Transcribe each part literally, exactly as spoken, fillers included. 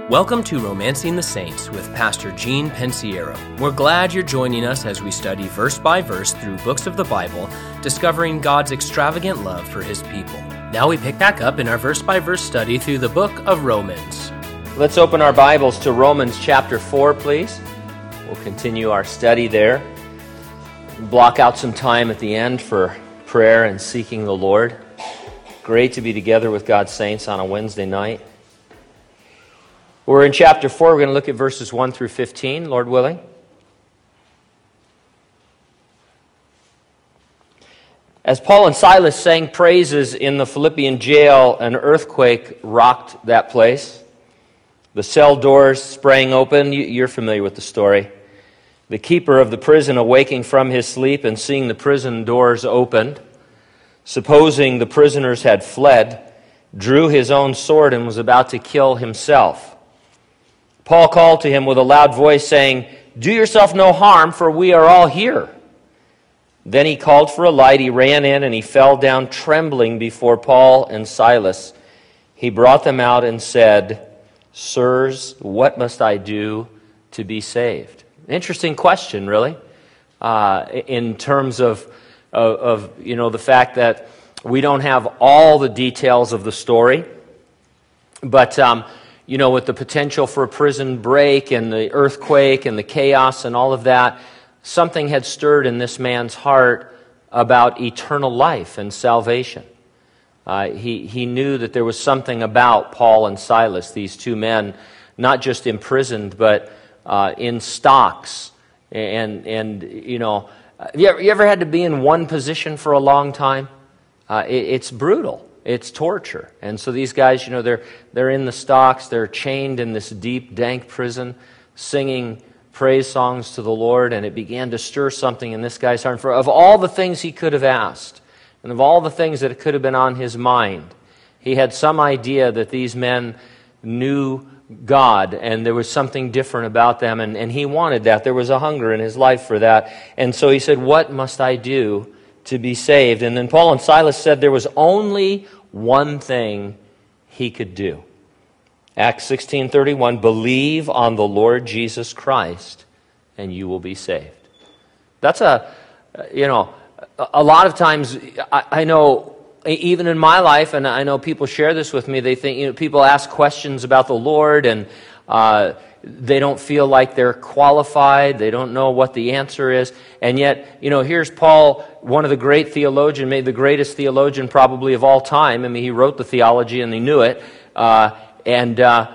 Welcome to Romancing the Saints with Pastor Gene Pensiero. We're glad you're joining us as we study verse by verse through books of the Bible, discovering God's extravagant love for His people. Now we pick back up in our verse by verse study through the book of Romans. Let's open our Bibles to Romans chapter four, please. We'll continue our study there. Block out some time at the end for prayer and seeking the Lord. Great to be together with God's saints on a Wednesday night. We're in chapter four. We're going to look at verses one through fifteen, Lord willing. As Paul and Silas sang praises in the Philippian jail, an earthquake rocked that place. The cell doors sprang open. You're familiar with the story. The keeper of the prison, awaking from his sleep and seeing the prison doors opened, supposing the prisoners had fled, drew his own sword and was about to kill himself. Paul called to him with a loud voice, saying, "Do yourself no harm, for we are all here." Then he called for a light, he ran in, and he fell down trembling before Paul and Silas. He brought them out and said, "Sirs, what must I do to be saved?" Interesting question, really, uh, in terms of, of, of you know the fact that we don't have all the details of the story, but um, you know, with the potential for a prison break and the earthquake and the chaos and all of that, something had stirred in this man's heart about eternal life and salvation. Uh, he, he knew that there was something about Paul and Silas, these two men, not just imprisoned, but uh, in stocks. And, and you know, you ever, you ever had to be in one position for a long time? Uh, it, it's brutal. It's torture. And so these guys, you know, they're they're in the stocks, they're chained in this deep, dank prison, singing praise songs to the Lord, and it began to stir something in this guy's heart. For of all the things he could have asked, and of all the things that could have been on his mind, he had some idea that these men knew God, and there was something different about them, and, and he wanted that. There was a hunger in his life for that. And so he said, "What must I do to be saved?" And then Paul and Silas said there was only one thing he could do. Acts sixteen thirty-one, "Believe on the Lord Jesus Christ, and you will be saved." That's a, you know, a lot of times, I, I know, even in my life, and I know people share this with me, they think, you know, people ask questions about the Lord, and uh, they don't feel like they're qualified. They don't know what the answer is. And yet, you know, here's Paul, one of the great theologians, maybe the greatest theologian probably of all time. I mean, he wrote the theology and he knew it. Uh, and uh,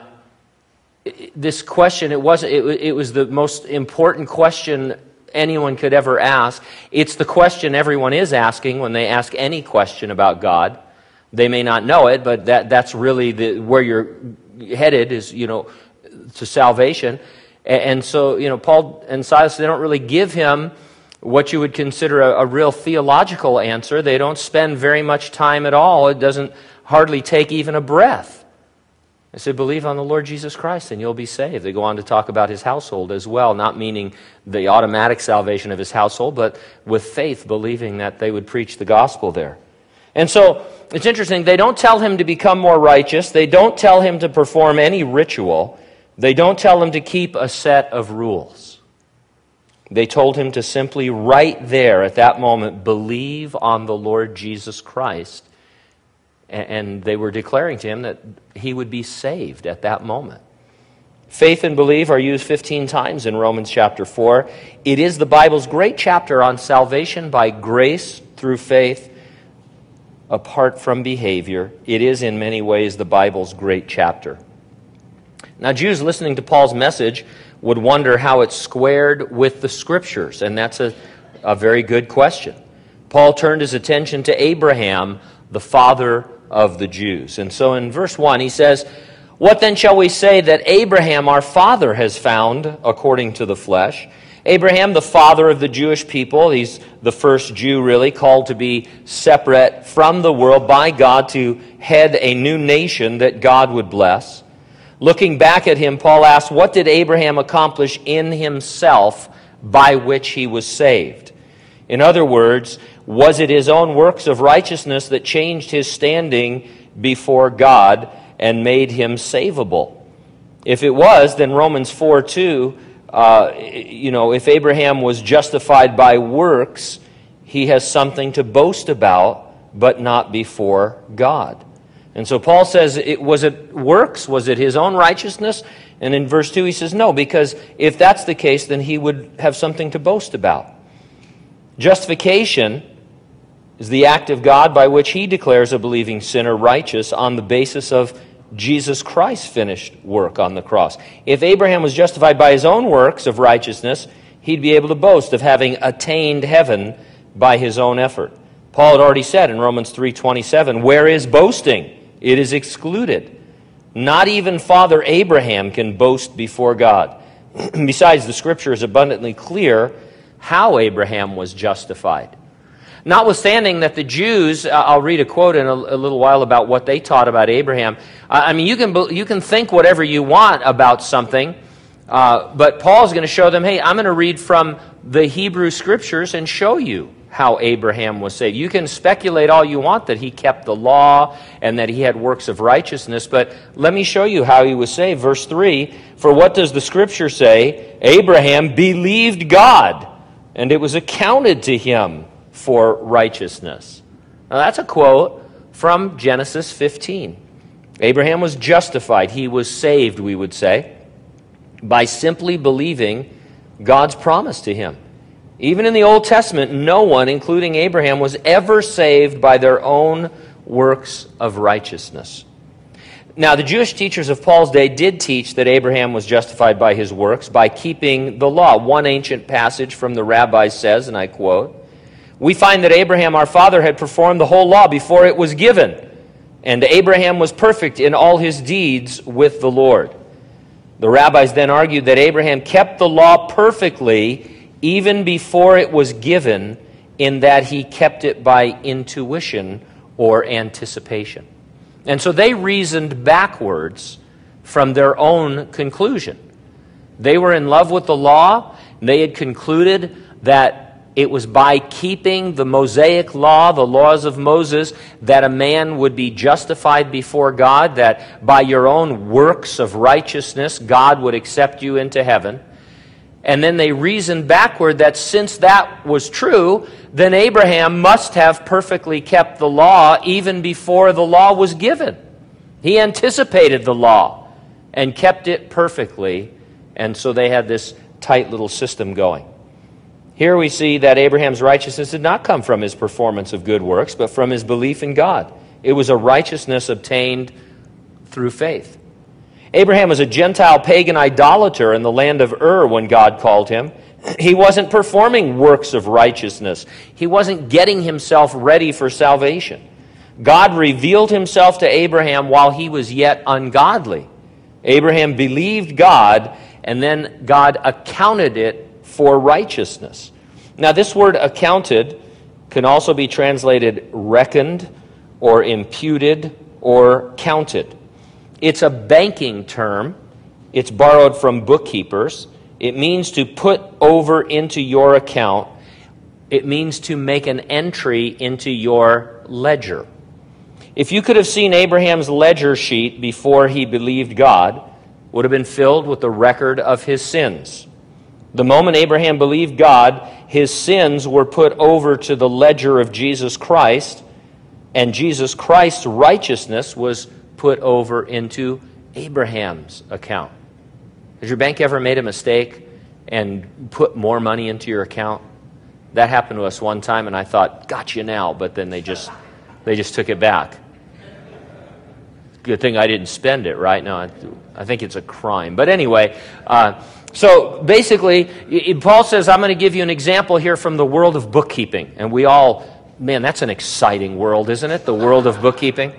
this question, it wasn't. It, it was the most important question anyone could ever ask. It's the question everyone is asking when they ask any question about God. They may not know it, but that that's really the where you're headed is, you know, to salvation. And so, you know, Paul and Silas, they don't really give him what you would consider a, a real theological answer. They don't spend very much time at all. It doesn't hardly take even a breath. They say, "Believe on the Lord Jesus Christ and you'll be saved." They go on to talk about his household as well, not meaning the automatic salvation of his household, but with faith, believing that they would preach the gospel there. And so, it's interesting, they don't tell him to become more righteous. They don't tell him to perform any ritual. They don't tell him to keep a set of rules. They told him to simply, right there at that moment, believe on the Lord Jesus Christ. And they were declaring to him that he would be saved at that moment. Faith and belief are used fifteen times in Romans chapter four. It is the Bible's great chapter on salvation by grace through faith, apart from behavior. It is in many ways the Bible's great chapter. Now, Jews listening to Paul's message would wonder how it squared with the Scriptures, and that's a, a very good question. Paul turned his attention to Abraham, the father of the Jews. And so in verse one, he says, "What then shall we say that Abraham our father has found according to the flesh?" Abraham, the father of the Jewish people, he's the first Jew really called to be separate from the world by God to head a new nation that God would bless. Looking back at him, Paul asks, what did Abraham accomplish in himself by which he was saved? In other words, was it his own works of righteousness that changed his standing before God and made him savable? If it was, then Romans four two, uh, you know, if Abraham was justified by works, he has something to boast about, but not before God. And so Paul says, it, was it works? Was it his own righteousness? And in verse two he says, no, because if that's the case, then he would have something to boast about. Justification is the act of God by which he declares a believing sinner righteous on the basis of Jesus Christ's finished work on the cross. If Abraham was justified by his own works of righteousness, he'd be able to boast of having attained heaven by his own effort. Paul had already said in Romans three twenty-seven, where is boasting? It is excluded. Not even Father Abraham can boast before God. Besides, the Scripture is abundantly clear how Abraham was justified. Notwithstanding that the Jews, uh, I'll read a quote in a, a little while about what they taught about Abraham. Uh, I mean, you can you can think whatever you want about something, uh, but Paul's going to show them, hey, I'm going to read from the Hebrew Scriptures and show you how Abraham was saved. You can speculate all you want that he kept the law and that he had works of righteousness, but let me show you how he was saved. Verse three, for what does the Scripture say? Abraham believed God, and it was accounted to him for righteousness. Now that's a quote from Genesis fifteen. Abraham was justified. He was saved, we would say, by simply believing God's promise to him. Even in the Old Testament, no one, including Abraham, was ever saved by their own works of righteousness. Now, the Jewish teachers of Paul's day did teach that Abraham was justified by his works by keeping the law. One ancient passage from the rabbis says, and I quote, we find that Abraham, our father, had performed the whole law before it was given, and Abraham was perfect in all his deeds with the Lord. The rabbis then argued that Abraham kept the law perfectly even before it was given, in that he kept it by intuition or anticipation. And so they reasoned backwards from their own conclusion. They were in love with the law. They had concluded that it was by keeping the Mosaic law, the laws of Moses, that a man would be justified before God, that by your own works of righteousness, God would accept you into heaven. And then they reasoned backward that since that was true, then Abraham must have perfectly kept the law even before the law was given. He anticipated the law and kept it perfectly, and so they had this tight little system going. Here we see that Abraham's righteousness did not come from his performance of good works, but from his belief in God. It was a righteousness obtained through faith. Abraham was a Gentile pagan idolater in the land of Ur when God called him. He wasn't performing works of righteousness. He wasn't getting himself ready for salvation. God revealed himself to Abraham while he was yet ungodly. Abraham believed God, and then God accounted it for righteousness. Now, this word accounted can also be translated reckoned or imputed or counted. It's a banking term. It's borrowed from bookkeepers. It means to put over into your account. It means to make an entry into your ledger. If you could have seen Abraham's ledger sheet before he believed God, it would have been filled with the record of his sins. The moment Abraham believed God, his sins were put over to the ledger of Jesus Christ, and Jesus Christ's righteousness was put over into Abraham's account. Has your bank ever made a mistake and put more money into your account? That happened to us one time, and I thought, got you now, but then they just they just took it back. Good thing I didn't spend it, right? No, I, I think it's a crime. But anyway, uh, so basically, Paul says, I'm going to give you an example here from the world of bookkeeping. And we all, man, that's an exciting world, isn't it? The world of bookkeeping.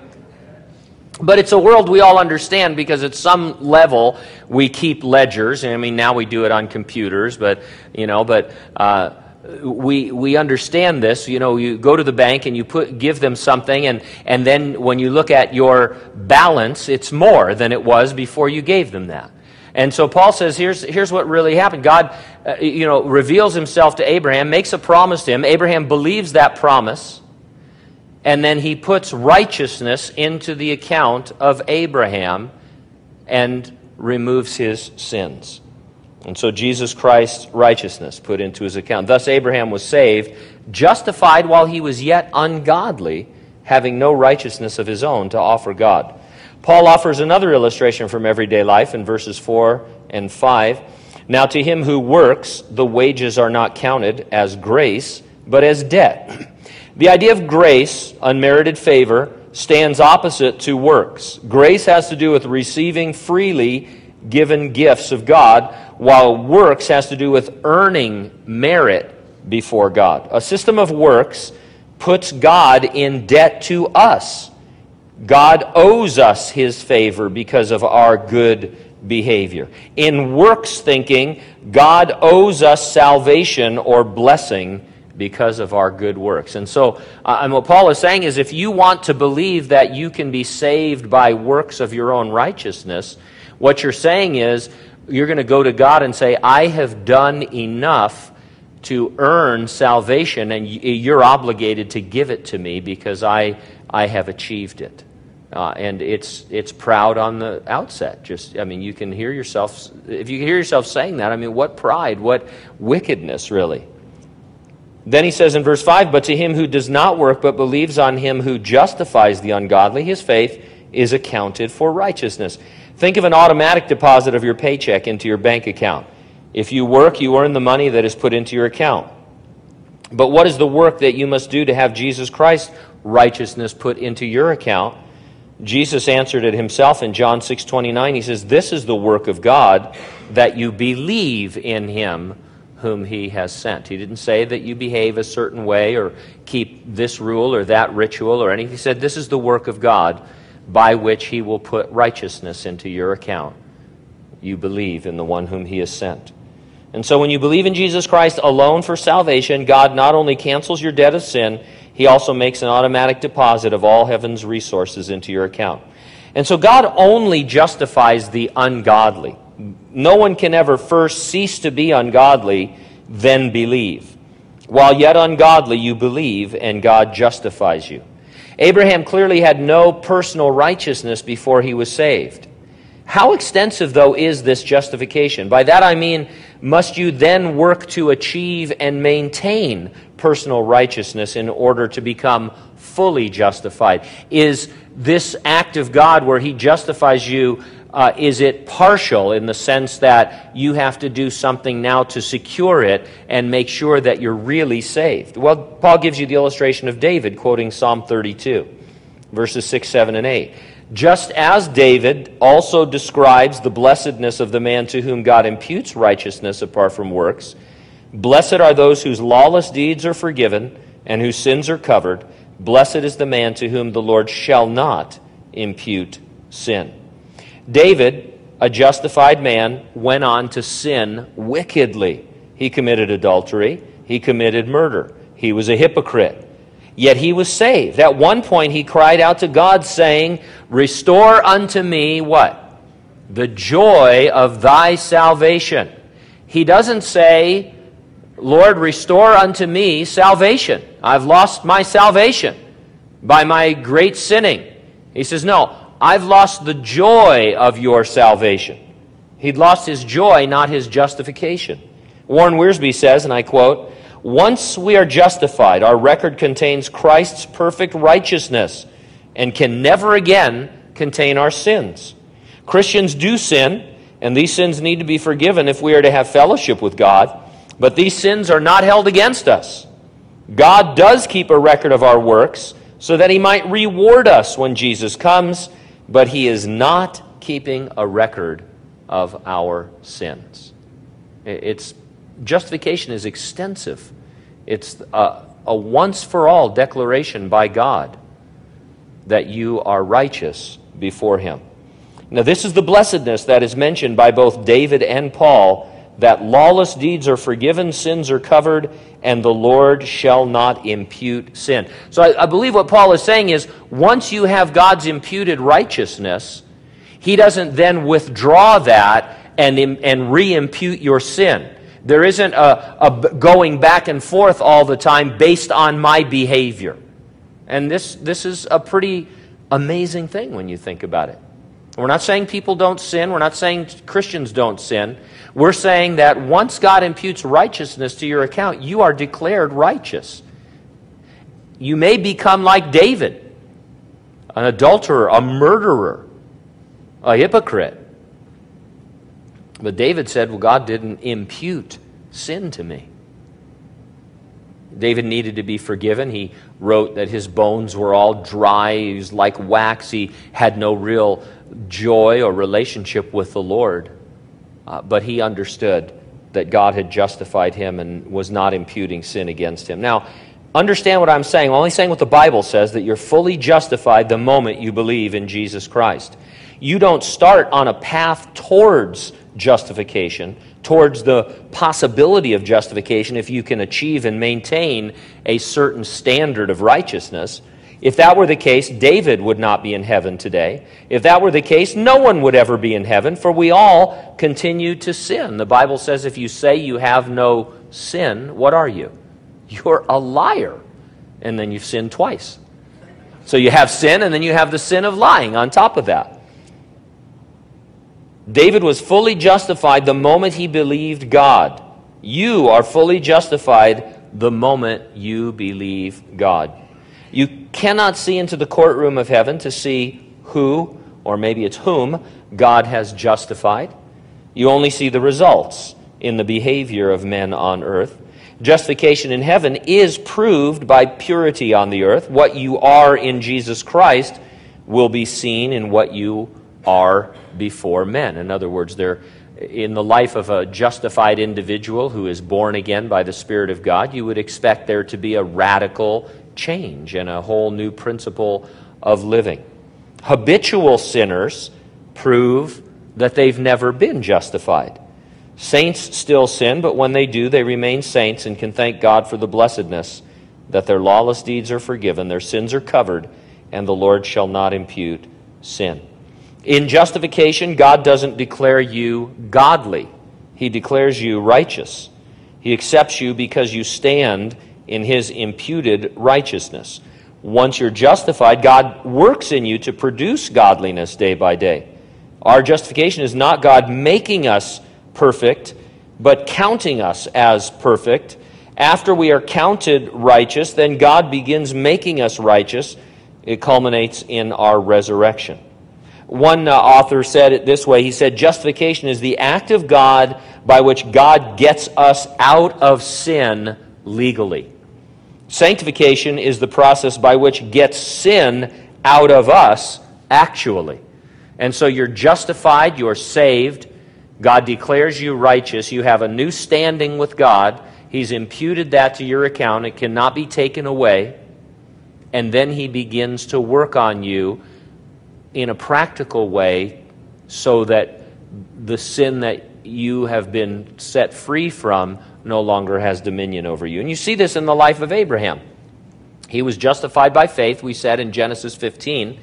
But it's a world we all understand because at some level we keep ledgers. I mean, now we do it on computers, but, you know, but uh, we we understand this. You know, you go to the bank and you put give them something, and, and then when you look at your balance, it's more than it was before you gave them that. And so Paul says, here's, here's what really happened. God, uh, you know, reveals himself to Abraham, makes a promise to him. Abraham believes that promise, and then he puts righteousness into the account of Abraham, and removes his sins. And so Jesus Christ's righteousness put into his account. Thus Abraham was saved, justified while he was yet ungodly, having no righteousness of his own to offer God. Paul offers another illustration from everyday life in verses four and five. Now to him who works, the wages are not counted as grace, but as debt. The idea of grace, unmerited favor, stands opposite to works. Grace has to do with receiving freely given gifts of God, while works has to do with earning merit before God. A system of works puts God in debt to us. God owes us his favor because of our good behavior. In works thinking, God owes us salvation or blessing because of our good works. And so, uh, and what Paul is saying is, if you want to believe that you can be saved by works of your own righteousness, what you're saying is, you're going to go to God and say, I have done enough to earn salvation, and you're obligated to give it to me because I I have achieved it. Uh, and it's it's proud on the outset. Just, I mean, you can hear yourself, if you hear yourself saying that, I mean, what pride, what wickedness, really. Then he says in verse five, but to him who does not work but believes on him who justifies the ungodly, his faith is accounted for righteousness. Think of an automatic deposit of your paycheck into your bank account. If you work, you earn the money that is put into your account. But what is the work that you must do to have Jesus Christ's righteousness put into your account? Jesus answered it himself in John six twenty-nine. He says, this is the work of God, that you believe in him whom he has sent. He didn't say that you behave a certain way or keep this rule or that ritual or anything. He said, this is the work of God by which he will put righteousness into your account. You believe in the one whom he has sent. And so when you believe in Jesus Christ alone for salvation, God not only cancels your debt of sin, he also makes an automatic deposit of all heaven's resources into your account. And so God only justifies the ungodly. No one can ever first cease to be ungodly, then believe. While yet ungodly, you believe, and God justifies you. Abraham clearly had no personal righteousness before he was saved. How extensive, though, is this justification? By that I mean, must you then work to achieve and maintain personal righteousness in order to become fully justified? Is this act of God where he justifies you, uh, is it partial in the sense that you have to do something now to secure it and make sure that you're really saved? Well, Paul gives you the illustration of David, quoting Psalm thirty-two, verses six, seven, and eight. Just as David also describes the blessedness of the man to whom God imputes righteousness apart from works, blessed are those whose lawless deeds are forgiven and whose sins are covered. Blessed is the man to whom the Lord shall not impute sin. David, a justified man, went on to sin wickedly. He committed adultery. He committed murder. He was a hypocrite. Yet he was saved. At one point he cried out to God saying, restore unto me what? The joy of thy salvation. He doesn't say, Lord, restore unto me salvation. I've lost my salvation by my great sinning. He says, no, I've lost the joy of your salvation. He'd lost his joy, not his justification. Warren Wiersbe says, and I quote, once we are justified, our record contains Christ's perfect righteousness and can never again contain our sins. Christians do sin, and these sins need to be forgiven if we are to have fellowship with God, but these sins are not held against us. God does keep a record of our works so that he might reward us when Jesus comes, but he is not keeping a record of our sins. It's justification is extensive. It's a, a once-for-all declaration by God that you are righteous before him. Now, this is the blessedness that is mentioned by both David and Paul, that lawless deeds are forgiven, sins are covered, and the Lord shall not impute sin. So I, I believe what Paul is saying is, once you have God's imputed righteousness, he doesn't then withdraw that and, and re-impute your sin. There isn't a, a going back and forth all the time based on my behavior. And this, this is a pretty amazing thing when you think about it. We're not saying people don't sin. We're not saying Christians don't sin. We're saying that once God imputes righteousness to your account, you are declared righteous. You may become like David, an adulterer, a murderer, a hypocrite. But David said, well, God didn't impute sin to me. David needed to be forgiven. He wrote that his bones were all dry. He was like wax. He had no real joy or relationship with the Lord. Uh, but he understood that God had justified him and was not imputing sin against him. Now, understand what I'm saying. I'm only saying what the Bible says, that you're fully justified the moment you believe in Jesus Christ. You don't start on a path towards justification, towards the possibility of justification if you can achieve and maintain a certain standard of righteousness. If that were the case, David would not be in heaven today. If that were the case, no one would ever be in heaven, for we all continue to sin. The Bible says if you say you have no sin, what are you? You're a liar. And then you've sinned twice. So you have sin, and then you have the sin of lying on top of that. David was fully justified the moment he believed God. You are fully justified the moment you believe God. You cannot see into the courtroom of heaven to see who, or maybe it's whom, God has justified. You only see the results in the behavior of men on earth. Justification in heaven is proved by purity on the earth. What you are in Jesus Christ will be seen in what you are before men. In other words, they're in the life of a justified individual who is born again by the Spirit of God, you would expect there to be a radical change and a whole new principle of living. Habitual sinners prove that they've never been justified. Saints still sin, but when they do, they remain saints and can thank God for the blessedness that their lawless deeds are forgiven, their sins are covered, and the Lord shall not impute sin. In justification, God doesn't declare you godly. He declares you righteous. He accepts you because you stand in His imputed righteousness. Once you're justified, God works in you to produce godliness day by day. Our justification is not God making us perfect, but counting us as perfect. After we are counted righteous, then God begins making us righteous. It culminates in our resurrection. One uh, author said it this way. He said, justification is the act of God by which God gets us out of sin legally. Sanctification is the process by which gets sin out of us actually. And so you're justified, you're saved. God declares you righteous. You have a new standing with God. He's imputed that to your account. It cannot be taken away. And then He begins to work on you in a practical way so that the sin that you have been set free from no longer has dominion over you. And you see this in the life of Abraham. He was justified by faith, we said in Genesis fifteen.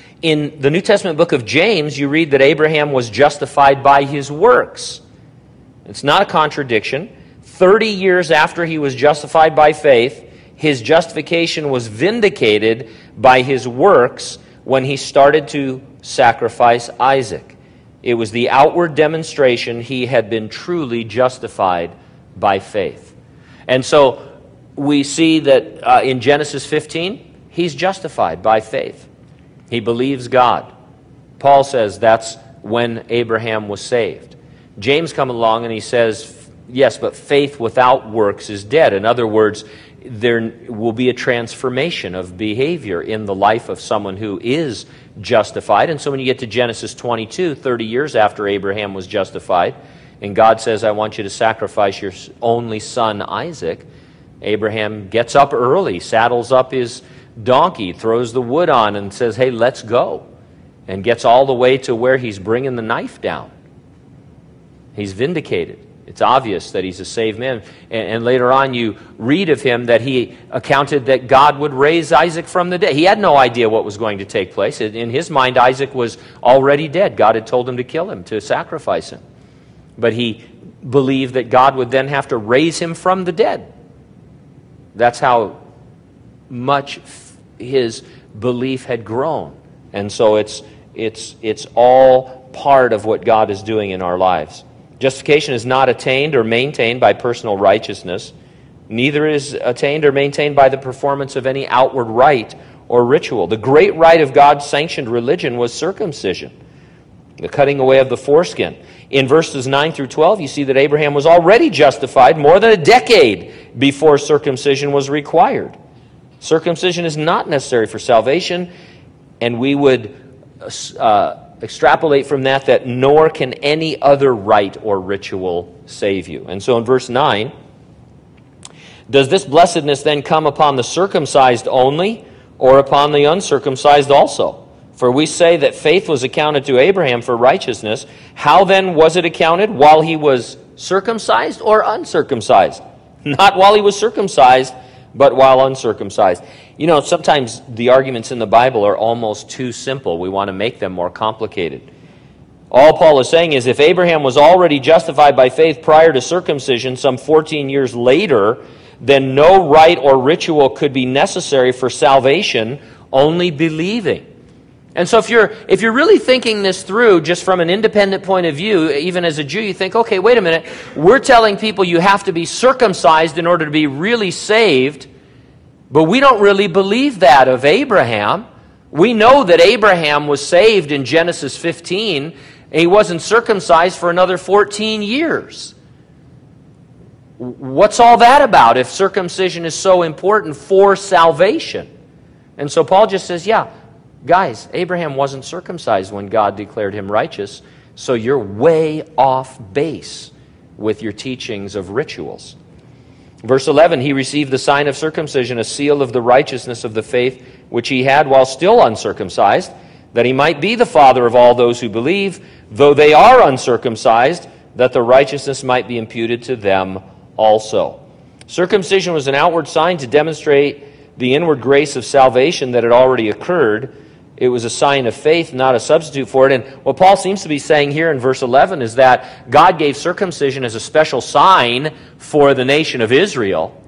In the New Testament book of James, you read that Abraham was justified by his works. It's not a contradiction. Thirty years after he was justified by faith, his justification was vindicated by his works when he started to sacrifice Isaac. It was the outward demonstration he had been truly justified by faith. And so we see that uh, in Genesis fifteen, he's justified by faith. He believes God. Paul says that's when Abraham was saved. James comes along and he says, yes, but faith without works is dead. In other words, there will be a transformation of behavior in the life of someone who is justified. And so when you get to Genesis twenty-two, thirty years after Abraham was justified, and God says, I want you to sacrifice your only son, Isaac, Abraham gets up early, saddles up his donkey, throws the wood on, and says, hey, let's go. And gets all the way to where he's bringing the knife down. He's vindicated. It's obvious that he's a saved man. And, and later on you read of him that he accounted that God would raise Isaac from the dead. He had no idea what was going to take place. In his mind, Isaac was already dead. God had told him to kill him, to sacrifice him. But he believed that God would then have to raise him from the dead. That's how much his belief had grown. And so it's It's, it's all part of what God is doing in our lives. Justification is not attained or maintained by personal righteousness. Neither is attained or maintained by the performance of any outward rite or ritual. The great rite of God's sanctioned religion was circumcision, the cutting away of the foreskin. In verses nine through twelve, you see that Abraham was already justified more than a decade before circumcision was required. Circumcision is not necessary for salvation, and we would uh, extrapolate from that that nor can any other rite or ritual save you. And so in verse nine, does this blessedness then come upon the circumcised only, or upon the uncircumcised also? For we say that faith was accounted to Abraham for righteousness. How then was it accounted? While he was circumcised or uncircumcised? Not while he was circumcised, but while uncircumcised. You know, sometimes the arguments in the Bible are almost too simple. We want to make them more complicated. All Paul is saying is if Abraham was already justified by faith prior to circumcision some fourteen years later, then no rite or ritual could be necessary for salvation, only believing. And so if you're if you're really thinking this through just from an independent point of view, even as a Jew, you think, okay, wait a minute, we're telling people you have to be circumcised in order to be really saved, but we don't really believe that of Abraham. We know that Abraham was saved in Genesis fifteen, and he wasn't circumcised for another fourteen years. What's all that about if circumcision is so important for salvation? And so Paul just says, yeah, guys, Abraham wasn't circumcised when God declared him righteous, so you're way off base with your teachings of rituals. Verse eleven, he received the sign of circumcision, a seal of the righteousness of the faith which he had while still uncircumcised, that he might be the father of all those who believe, though they are uncircumcised, that the righteousness might be imputed to them also. Circumcision was an outward sign to demonstrate the inward grace of salvation that had already occurred. It was a sign of faith, not a substitute for it. And what Paul seems to be saying here in verse eleven is that God gave circumcision as a special sign for the nation of Israel,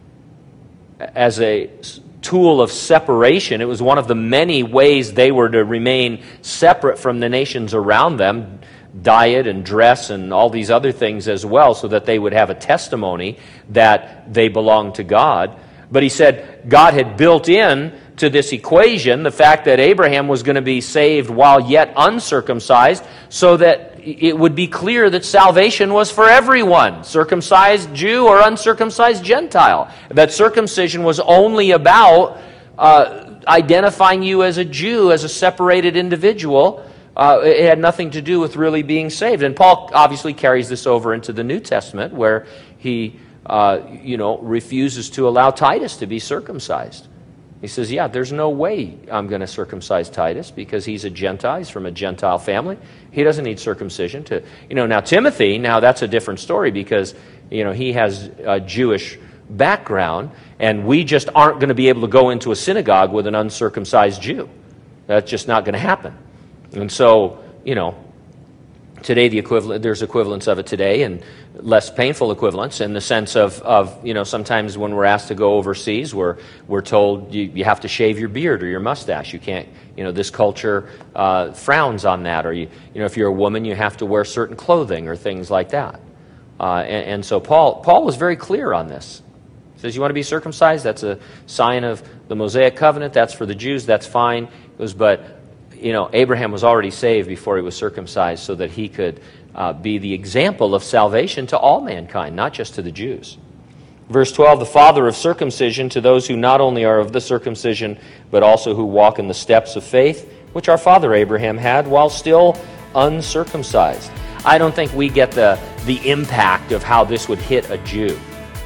as a tool of separation. It was one of the many ways they were to remain separate from the nations around them, diet and dress and all these other things as well, so that they would have a testimony that they belonged to God. But he said God had built in to this equation the fact that Abraham was going to be saved while yet uncircumcised, so that it would be clear that salvation was for everyone, circumcised Jew or uncircumcised Gentile. That circumcision was only about uh, identifying you as a Jew, as a separated individual. Uh, it had nothing to do with really being saved. And Paul obviously carries this over into the New Testament, where he uh, you know, refuses to allow Titus to be circumcised. He says, yeah, there's no way I'm going to circumcise Titus because he's a Gentile. He's from a Gentile family. He doesn't need circumcision to, you know, now Timothy, now that's a different story because, you know, he has a Jewish background, and we just aren't going to be able to go into a synagogue with an uncircumcised Jew. That's just not going to happen. And so, you know, today the equivalent, there's equivalents of it today, and less painful equivalents in the sense of, of you know, sometimes when we're asked to go overseas, we're, we're told you, you have to shave your beard or your mustache. You can't, you know, this culture uh, frowns on that. Or, you, you know, if you're a woman, you have to wear certain clothing or things like that. Uh, and, and so Paul, Paul was very clear on this. He says, you want to be circumcised? That's a sign of the Mosaic covenant. That's for the Jews. That's fine. It was, but you know, Abraham was already saved before he was circumcised so that he could uh, be the example of salvation to all mankind, not just to the Jews. Verse twelve, the father of circumcision to those who not only are of the circumcision, but also who walk in the steps of faith, which our father Abraham had while still uncircumcised. I don't think we get the, the impact of how this would hit a Jew.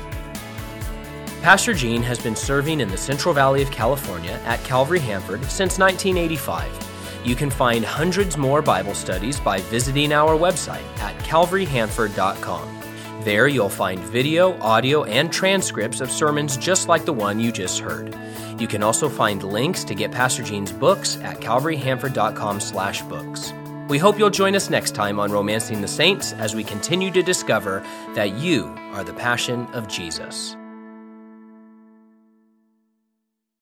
Pastor Gene has been serving in the Central Valley of California at Calvary Hanford since nineteen eighty-five. You can find hundreds more Bible studies by visiting our website at calvary hanford dot com. There you'll find video, audio, and transcripts of sermons just like the one you just heard. You can also find links to get Pastor Gene's books at calvary hanford dot com slash books. We hope you'll join us next time on Romancing the Saints as we continue to discover that you are the passion of Jesus.